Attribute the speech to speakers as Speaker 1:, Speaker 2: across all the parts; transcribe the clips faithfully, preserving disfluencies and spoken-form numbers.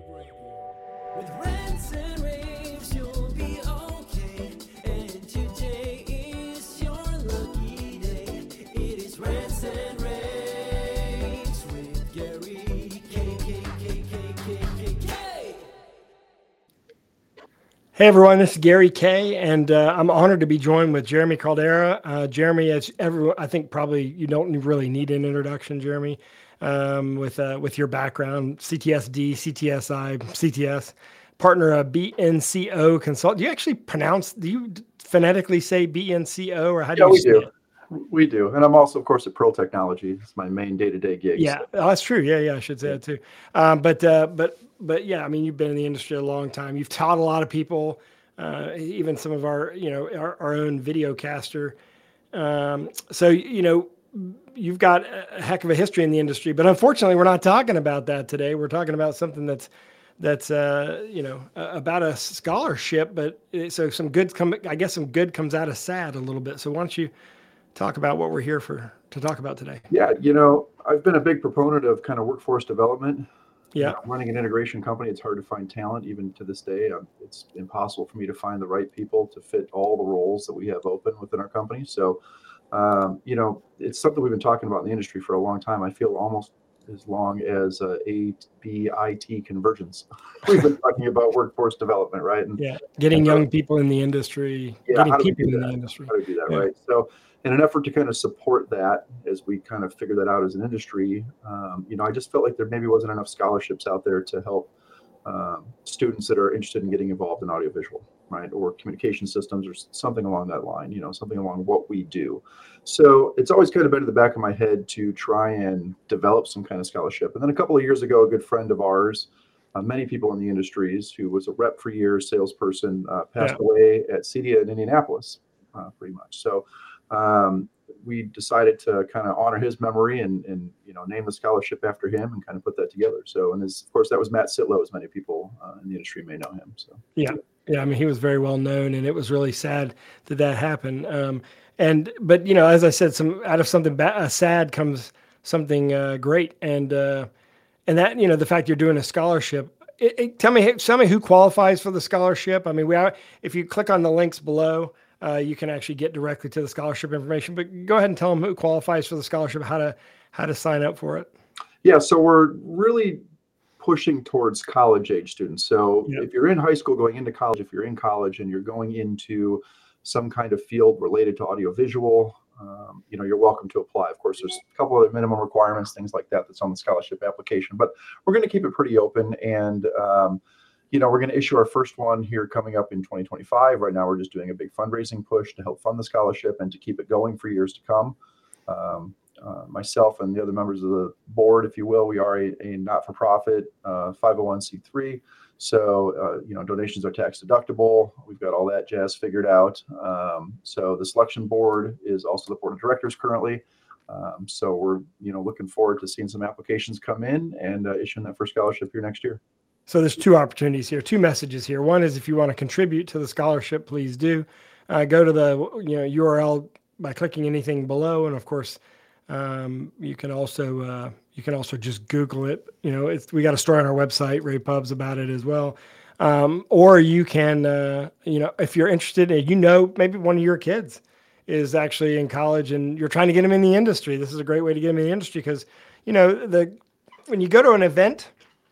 Speaker 1: With rants and raves, you'll be okay. And today is your lucky day. It is Rants and Raves with Gary K. K. K. K. K. K. K.
Speaker 2: Hey everyone, this is Gary K, and uh, I'm honored to be joined with Jeremy Caldera. Uh, Jeremy, as everyone, I think probably you don't really need an introduction, Jeremy, um, with uh, with your background, C T S D, C T S I, C T S, partner of B N C O Consult. Do you actually pronounce? Do you phonetically say B N C O, or how do
Speaker 3: Yeah,
Speaker 2: you
Speaker 3: we
Speaker 2: say
Speaker 3: do.
Speaker 2: it?
Speaker 3: We do. And I'm also, of course, at Pearl Technology. It's my main day-to-day gig.
Speaker 2: Yeah,
Speaker 3: so.
Speaker 2: oh, that's true. Yeah, yeah, I should say
Speaker 3: Yeah.
Speaker 2: that too. Um, but uh, but but yeah, I mean, you've been in the industry a long time. You've taught a lot of people, uh, even some of our, you know, our, our own videocaster. Um, so you know, you've got a heck of a history in the industry. But unfortunately, we're not talking about that today. We're talking about something that's that's uh, you know uh, about a scholarship. But uh, so some good come. I guess some good comes out of sad a little bit. So why don't you talk about what we're here for to talk about today?
Speaker 3: Yeah, you know, I've been a big proponent of kind of workforce development. You
Speaker 2: Yeah.
Speaker 3: know, running an integration company, it's hard to find talent even to this day. Um, it's impossible for me to find the right people to fit all the roles that we have open within our company. So, um, you know, it's something we've been talking about in the industry for a long time. I feel almost as long as uh, A B I T convergence. We've been talking about workforce development, right? And
Speaker 2: Yeah, getting
Speaker 3: and, uh,
Speaker 2: young people in the industry,
Speaker 3: Yeah,
Speaker 2: getting
Speaker 3: how do we
Speaker 2: people
Speaker 3: do
Speaker 2: in
Speaker 3: that?
Speaker 2: the industry.
Speaker 3: How do we do that,
Speaker 2: Yeah.
Speaker 3: right? So, in an effort to kind of support that, as we kind of figure that out as an industry, um, you know, I just felt like there maybe wasn't enough scholarships out there to help um, students that are interested in getting involved in audiovisual, right, or communication systems, or s- something along that line. You know, something along what we do. So it's always kind of been in the back of my head to try and develop some kind of scholarship. And then a couple of years ago, a good friend of ours, uh, many people in the industries, who was a rep for years, salesperson, uh, passed
Speaker 2: Yeah.
Speaker 3: away at CEDIA in Indianapolis, uh, pretty much. So um, we decided to kind of honor his memory and, and you know name the scholarship after him and kind of put that together. So, and his, of course, that was Matt Sitlow, as many people uh, in the industry may know him. So
Speaker 2: Yeah. Yeah. I mean, he was very well known, and it was really sad that that happened. Um, and, but, you know, as I said, some out of something ba- uh, sad comes something uh, great. And, uh, and that, you know, the fact you're doing a scholarship, it, it, tell me, tell me who qualifies for the scholarship. I mean, we are, if you click on the links below, uh, you can actually get directly to the scholarship information, but go ahead and tell them who qualifies for the scholarship, how to, how to sign up for it.
Speaker 3: yeah, so we're really pushing towards college age students. So
Speaker 2: Yeah.
Speaker 3: if you're in high school going into college, if you're in college and you're going into some kind of field related to audiovisual, um, you know, you're welcome to apply. Of course, there's a couple of minimum requirements, things like that, that's on the scholarship application, but we're going to keep it pretty open. And, um, you know, we're going to issue our first one here coming up in twenty twenty-five. Right now, we're just doing a big fundraising push to help fund the scholarship and to keep it going for years to come. Um, uh, myself and the other members of the board, if you will, we are a, a not-for-profit uh, five oh one c three. So, uh, you know, donations are tax deductible. We've got all that jazz figured out. Um, so the selection board is also the board of directors currently. Um, so we're, you know, looking forward to seeing some applications come in and uh, issuing that first scholarship here next year.
Speaker 2: So there's two opportunities here, two messages here. One is if you want to contribute to the scholarship, please do. Uh, go to the you know U R L by clicking anything below, and of course, um, you can also uh, you can also just Google it. You know, it's we got a story on our website, Ray Pubs, about it as well. Um, or you can uh, you know if you're interested, and you know maybe one of your kids is actually in college, and you're trying to get them in the industry. This is a great way to get them in the industry because you know the when you go to an event.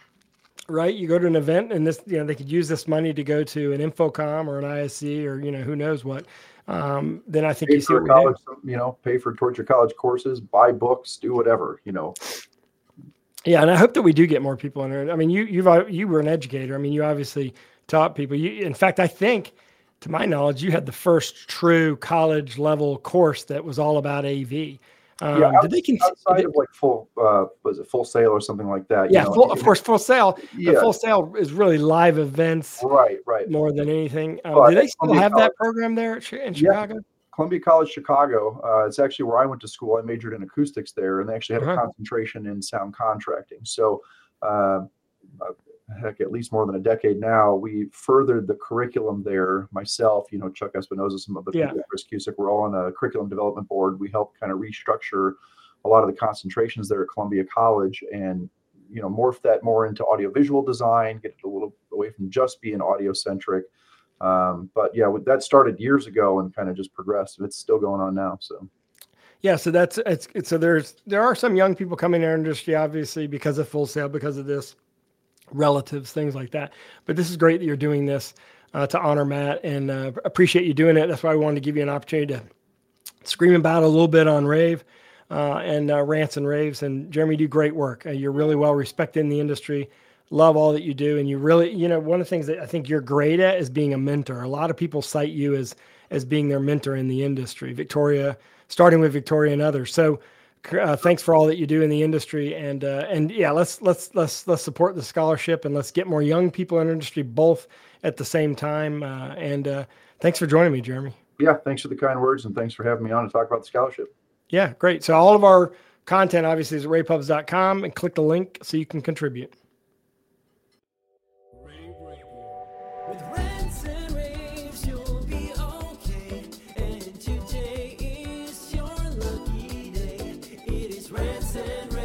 Speaker 2: Right, you go to an event, and this, you know, they could use this money to go to an Infocom or an I S C or you know who knows what. Um, then I think
Speaker 3: Pay
Speaker 2: you see
Speaker 3: for
Speaker 2: what we
Speaker 3: college, you know, pay for towards your college courses, buy books, do whatever, you know.
Speaker 2: do. Yeah, and I hope that we do get more people in there. I mean, you you've you were an educator. I mean, you obviously taught people. You, in fact, I think, to my knowledge, you had the first true college level course that was all about A V. Um,
Speaker 3: Yeah,
Speaker 2: did they con-
Speaker 3: outside
Speaker 2: did-
Speaker 3: of like full, uh, was it Full Sail or something like that?
Speaker 2: yeah,
Speaker 3: you know,
Speaker 2: full, of
Speaker 3: you-
Speaker 2: course, Full Sail. But
Speaker 3: Yeah,
Speaker 2: Full Sail is really live events
Speaker 3: right, right.
Speaker 2: more than anything. Um,
Speaker 3: But
Speaker 2: do they
Speaker 3: at
Speaker 2: still
Speaker 3: Columbia
Speaker 2: have
Speaker 3: College-
Speaker 2: that program there at Chi- in
Speaker 3: Yeah.
Speaker 2: Chicago?
Speaker 3: Columbia College Chicago. Uh, it's actually where I went to school. I majored in acoustics there, and they actually had
Speaker 2: Uh-huh.
Speaker 3: a concentration in sound contracting. So, uh, uh, heck, at least more than a decade now, we furthered the curriculum there. Myself, you know, Chuck Espinoza, some of the
Speaker 2: Yeah.
Speaker 3: people, Chris Cusick, we're all on a curriculum development board. We helped kind of restructure a lot of the concentrations there at Columbia College, and you know, morph that more into audiovisual design, get it a little away from just being audio centric. Um, but yeah, that started years ago and kind of just progressed, and it's still going on now. So.
Speaker 2: Yeah, so that's it's, it's so there's there are some young people coming in our industry, obviously because of Full Sail, because of this, relatives, things like that. But this is great that you're doing this uh, to honor Matt, and uh, appreciate you doing it. That's why I wanted to give you an opportunity to scream about a little bit on Rave uh, and uh, rants and raves. And Jeremy, you do great work. Uh, you're really well respected in the industry. Love all that you do, and you really, you know, one of the things that I think you're great at is being a mentor. A lot of people cite you as as being their mentor in the industry. Victoria. Starting with Victoria and others. So uh, thanks for all that you do in the industry. And uh, and yeah, let's let's let's let's support the scholarship, and let's get more young people in the industry both at the same time. Uh, and uh, thanks for joining me, Jeremy.
Speaker 3: Yeah, thanks for the kind words, and thanks for having me on to talk about the scholarship.
Speaker 2: Yeah, great. So all of our content obviously is at ray pubs dot com, and click the link so you can contribute.
Speaker 1: With rants and raves, you'll be okay. And today is your lucky day. It is rants and raves.